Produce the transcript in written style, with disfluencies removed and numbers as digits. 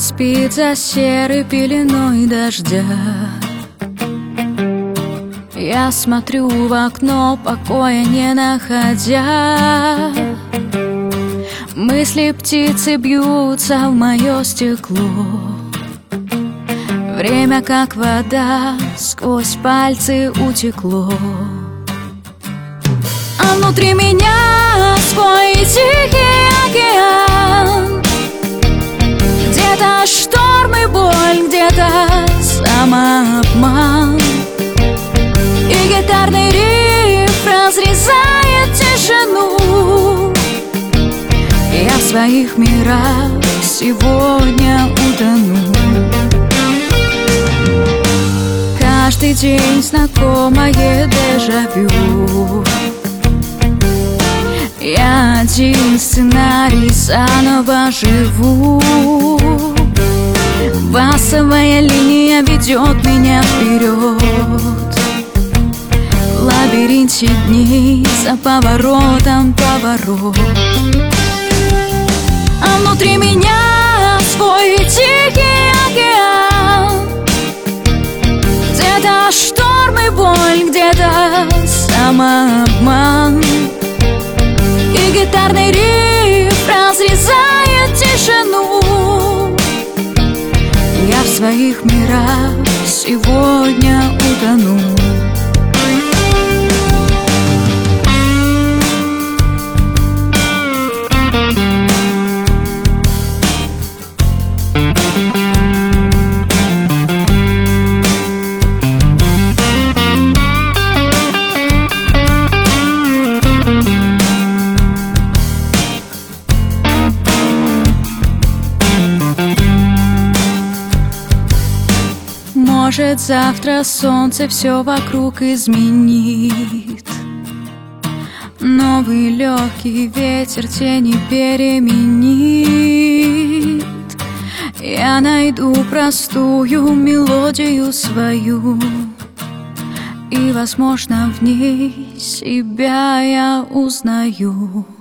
спит за серой пеленой дождя. Я смотрю в окно, покоя не находя. Мысли птицы бьются в мое стекло. Время, как вода, сквозь пальцы утекло. А внутри меня свой тихий океан. Где-то шторм и боль, где-то самообман. И гитарный риф разрезает тишину. Я в своих мирах сегодня утону. Каждый день знакомое дежавю. Я один сценарий заново живу. Басовая линия ведет меня вперед. В лабиринте дней за поворотом поворот. А внутри меня свой тихий океан. Где-то шторм и боль, где-то самообман. И гитарный риф разрезает тишину. Я в своих мирах сегодня утону. Может, завтра солнце все вокруг изменит. Новый легкий ветер тени переменит. Я найду простую мелодию свою, и, возможно, в ней себя я узнаю.